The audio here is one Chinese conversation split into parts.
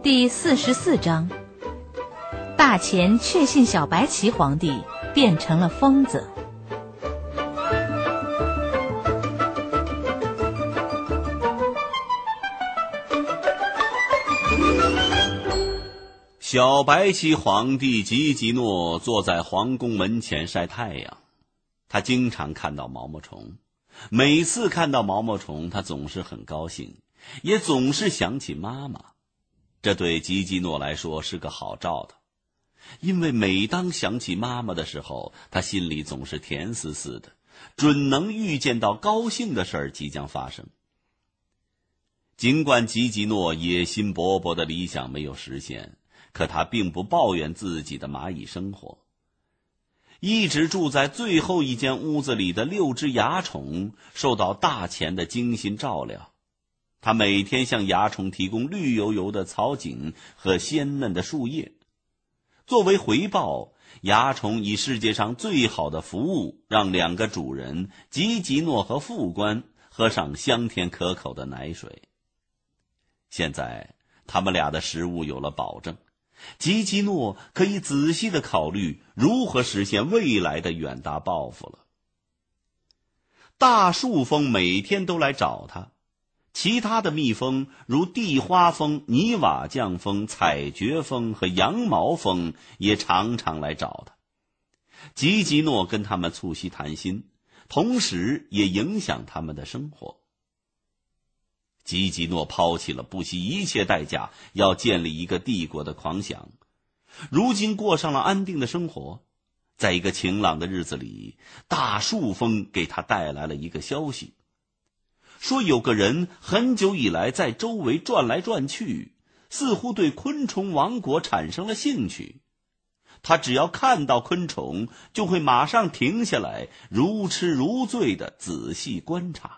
第44章，大钱确信小白旗皇帝变成了疯子。 小白旗皇帝吉吉诺坐在皇宫门前晒太阳，他经常看到毛毛虫，每次看到毛毛虫，他总是很高兴，也总是想起妈妈。这对吉吉诺来说是个好兆头，因为每当想起妈妈的时候，他心里总是甜丝丝的，准能预见到高兴的事儿即将发生。尽管吉吉诺野心勃勃的理想没有实现，可他并不抱怨自己的蚂蚁生活。一直住在最后一间屋子里的6只蚜虫受到大钱的精心照料，他每天向蚜虫提供绿油油的草茎和鲜嫩的树叶。作为回报，蚜虫以世界上最好的服务让2个主人吉吉诺和副官喝上香甜可口的奶水。现在他们俩的食物有了保证，吉吉诺可以仔细地考虑如何实现未来的远大抱负了。大树蜂每天都来找他，其他的蜜蜂如地花蜂、泥瓦匠蜂、采蕨蜂和羊毛蜂也常常来找他。吉吉诺跟他们促膝谈心，同时也影响他们的生活。吉吉诺抛弃了不惜一切代价要建立一个帝国的狂想，如今过上了安定的生活。在一个晴朗的日子里，大树蜂给他带来了一个消息，说有个人很久以来在周围转来转去，似乎对昆虫王国产生了兴趣。他只要看到昆虫，就会马上停下来，如痴如醉地仔细观察。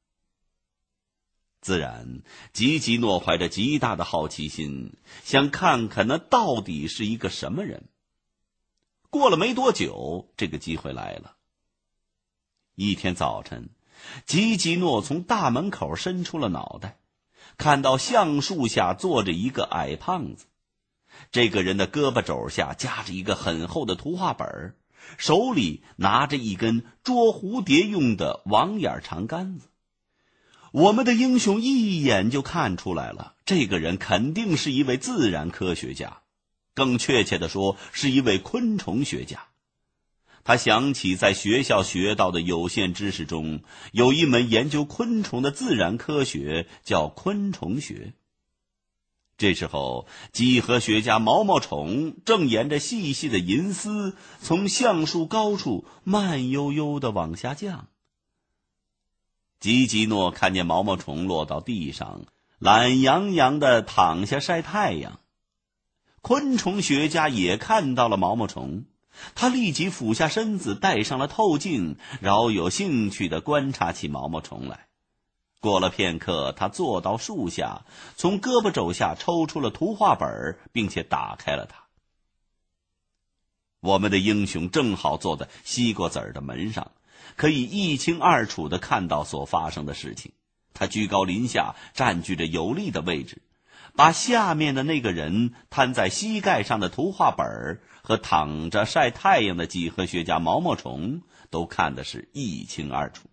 自然，吉吉诺怀着极大的好奇心，想看看那到底是一个什么人。过了没多久，这个机会来了。一天早晨，吉吉诺从大门口伸出了脑袋，看到橡树下坐着一个矮胖子。这个人的胳膊肘下夹着一个很厚的图画本，手里拿着一根捉蝴蝶用的网眼长杆子。我们的英雄一眼就看出来了，这个人肯定是一位自然科学家，更确切地说是一位昆虫学家。他想起在学校学到的有限知识中，有一门研究昆虫的自然科学叫昆虫学。这时候，几何学家毛毛虫正沿着细细的银丝从橡树高处慢悠悠地往下降。吉吉诺看见毛毛虫落到地上，懒洋洋地躺下晒太阳。昆虫学家也看到了毛毛虫，他立即俯下身子，戴上了透镜，饶有兴趣地观察起毛毛虫来。过了片刻，他坐到树下，从胳膊肘下抽出了图画本，并且打开了它。我们的英雄正好坐在西瓜籽的门上，可以一清二楚地看到所发生的事情。他居高临下，占据着有利的位置，把下面的那个人摊在膝盖上的图画本和躺着晒太阳的几何学家毛毛虫都看得是一清二楚。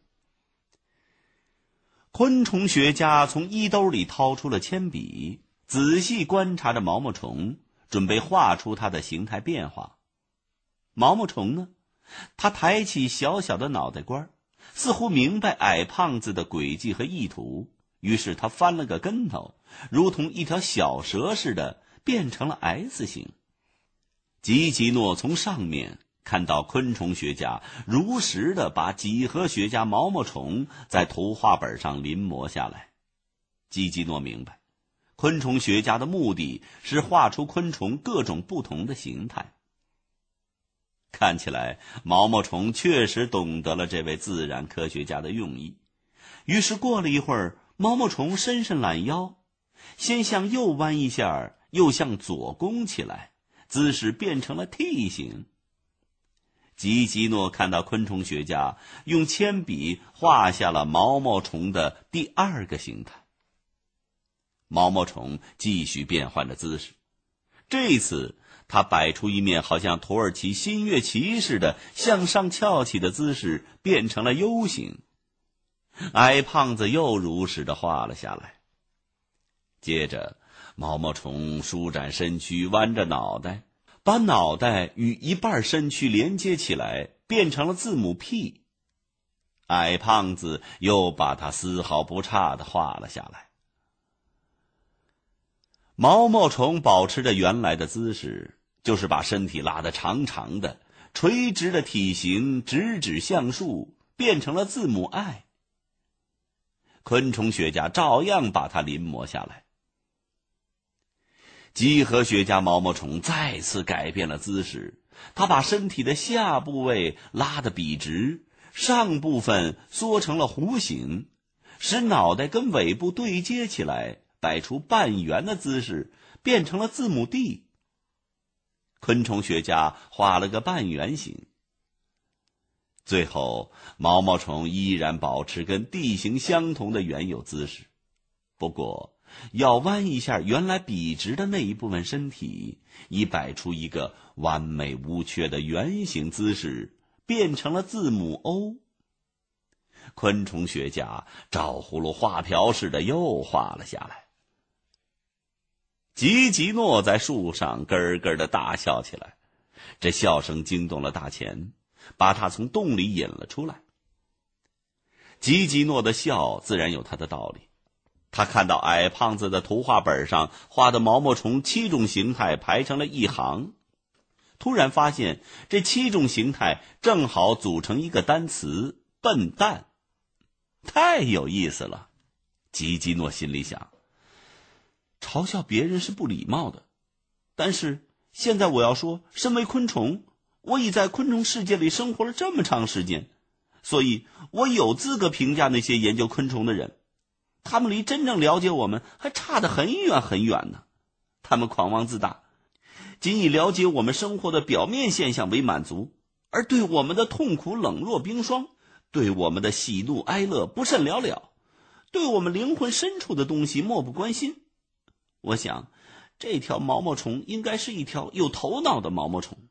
昆虫学家从衣兜里掏出了铅笔，仔细观察着毛毛虫，准备画出它的形态变化。毛毛虫呢，他抬起小小的脑袋瓜，似乎明白矮胖子的诡计和意图，于是他翻了个跟头，如同一条小蛇似的变成了 S 型。吉吉诺从上面看到昆虫学家如实地把几何学家毛毛虫在图画本上临摹下来。吉吉诺明白，昆虫学家的目的是画出昆虫各种不同的形态。看起来毛毛虫确实懂得了这位自然科学家的用意，于是过了一会儿，毛毛虫伸伸懒腰，先向右弯一下，又向左弓起来，姿势变成了 T 型。吉吉诺看到昆虫学家用铅笔画下了毛毛虫的第2个形态。 毛毛虫继续变换着姿势，这次他摆出一面好像土耳其新月旗似的向上翘起的姿势，变成了 U 型。矮胖子又如实的画了下来。接着毛毛虫舒展身躯，弯着脑袋，把脑袋与一半身躯连接起来，变成了字母 P。 矮胖子又把它丝毫不差地画了下来。毛毛虫保持着原来的姿势，就是把身体拉得长长的，垂直的体型直指橡树，变成了字母 I。 昆虫学家照样把它临摹下来。几何学家毛毛虫再次改变了姿势，他把身体的下部位拉得笔直，上部分缩成了弧形，使脑袋跟尾部对接起来，摆出半圆的姿势，变成了字母 D。 昆虫学家画了个半圆形。最后毛毛虫依然保持跟地形相同的原有姿势，不过要弯一下原来笔直的那一部分身体，以摆出一个完美无缺的圆形姿势，变成了字母 O。 昆虫学家照葫芦画瓢似的又画了下来。吉吉诺在树上咯咯的大笑起来，这笑声惊动了大钱，把他从洞里引了出来。吉吉诺的笑自然有他的道理，他看到矮胖子的图画本上画的毛毛虫7种形态排成了一行，突然发现这7种形态正好组成一个单词“笨蛋”，太有意思了。吉吉诺心里想，嘲笑别人是不礼貌的，但是现在我要说，身为昆虫，我已在昆虫世界里生活了这么长时间，所以我有资格评价那些研究昆虫的人。他们离真正了解我们还差得很远很远呢。他们狂妄自大，仅以了解我们生活的表面现象为满足，而对我们的痛苦冷若冰霜，对我们的喜怒哀乐不甚了了，对我们灵魂深处的东西漠不关心。我想这条毛毛虫应该是一条有头脑的毛毛虫。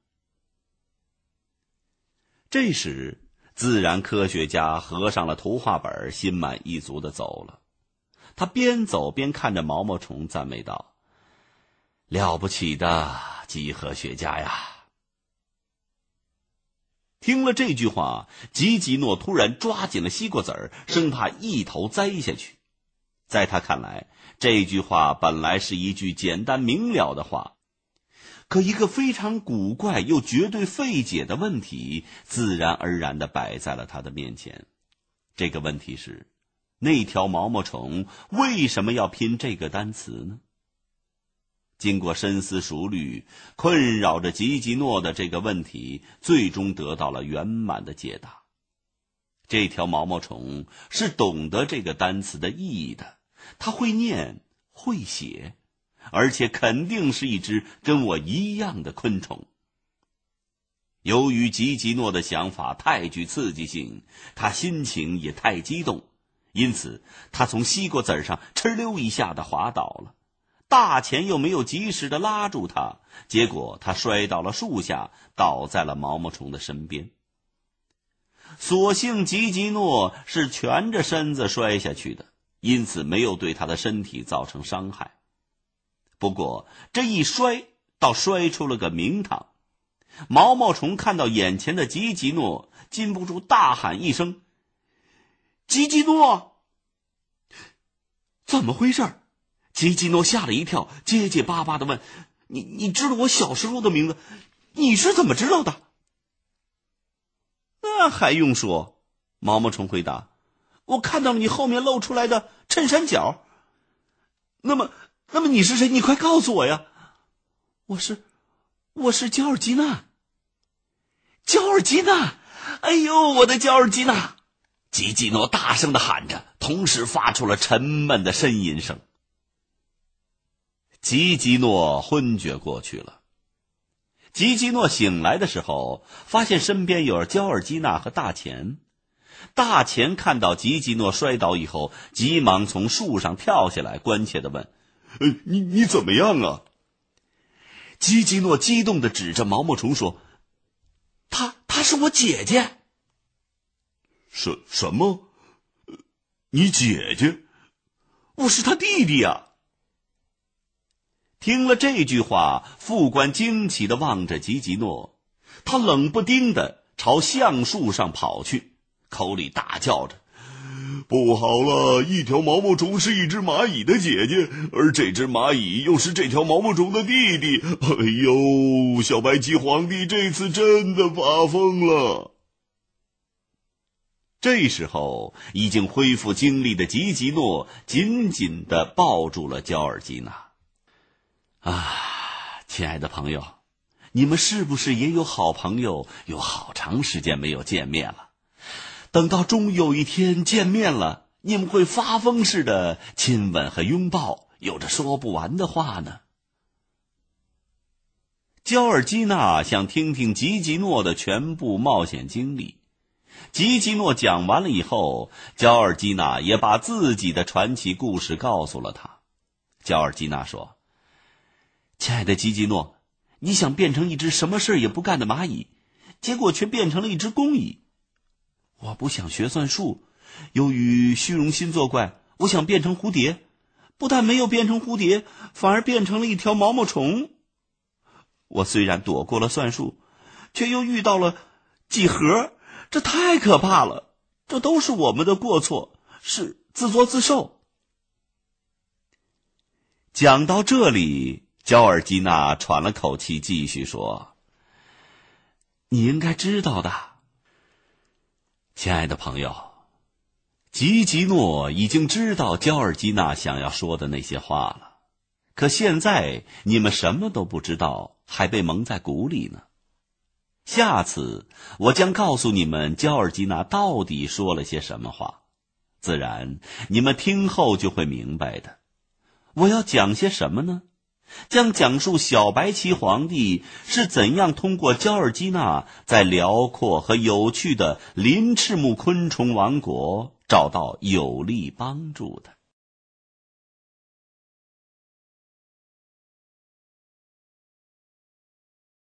这时自然科学家合上了图画本，心满意足地走了。他边走边看着毛毛虫，赞美道：“了不起的几何学家呀！”听了这句话，吉吉诺突然抓紧了西瓜籽儿，生怕一头栽下去。在他看来，这句话本来是一句简单明了的话，可一个非常古怪又绝对费解的问题自然而然地摆在了他的面前。这个问题是，那条毛毛虫为什么要拼这个单词呢？经过深思熟虑，困扰着吉吉诺的这个问题最终得到了圆满的解答。这条毛毛虫是懂得这个单词的意义的，它会念会写，而且肯定是一只跟我一样的昆虫。由于吉吉诺的想法太具刺激性，他心情也太激动，因此他从西瓜籽上哧溜一下的滑倒了。大钱又没有及时的拉住他，结果他摔到了树下，倒在了毛毛虫的身边。所幸吉吉诺是蜷着身子摔下去的，因此没有对他的身体造成伤害。不过这一摔倒摔出了个名堂。毛毛虫看到眼前的吉吉诺，禁不住大喊一声：“吉吉诺！”怎么回事？吉吉诺吓了一跳，结结巴巴地问：“你知道我小时候的名字？你是怎么知道的？”那还用说，毛毛虫回答：“我看到了你后面露出来的衬衫角。那么你是谁？你快告诉我呀！”“我是焦尔基娜。”“焦尔基娜！哎呦，我的焦尔基娜！”吉吉诺大声地喊着，同时发出了沉闷的呻吟声。吉吉诺昏厥过去了。吉吉诺醒来的时候，发现身边有焦尔基娜和大钱。大钱看到吉吉诺摔倒以后，急忙从树上跳下来，关切地问：“ 你怎么样啊？吉吉诺激动地指着毛毛虫说：“她是我姐姐。”什么？你姐姐？我是她弟弟啊！听了这句话，副官惊奇地望着吉吉诺，他冷不丁地朝橡树上跑去，口里大叫着：“不好了，一条毛毛虫是一只蚂蚁的姐姐，而这只蚂蚁又是这条毛毛虫的弟弟。哎呦，小白旗皇帝这次真的发疯了。”这时候，已经恢复精力的吉吉诺紧紧地抱住了焦尔基娜。亲爱的朋友，你们是不是也有好朋友，有好长时间没有见面了？等到终于有一天见面了，你们会发疯似的亲吻和拥抱，有着说不完的话呢。焦尔基娜想听听吉吉诺的全部冒险经历。吉吉诺讲完了以后，焦尔基娜也把自己的传奇故事告诉了他。焦尔基娜说：“亲爱的吉吉诺，你想变成一只什么事也不干的蚂蚁，结果却变成了一只工蚁。我不想学算术，由于虚荣心作怪，我想变成蝴蝶，不但没有变成蝴蝶，反而变成了一条毛毛虫。我虽然躲过了算术，却又遇到了几何，这太可怕了，这都是我们的过错，是自作自受。”讲到这里，焦尔基娜喘了口气，继续说：“你应该知道的，亲爱的朋友，吉吉诺已经知道焦尔基娜想要说的那些话了，可现在你们什么都不知道，还被蒙在鼓里呢。下次我将告诉你们焦尔基娜到底说了些什么话，自然你们听后就会明白的。我要讲些什么呢？将讲述小白旗皇帝是怎样通过焦尔基娜在辽阔和有趣的鳞翅目昆虫王国找到有力帮助的。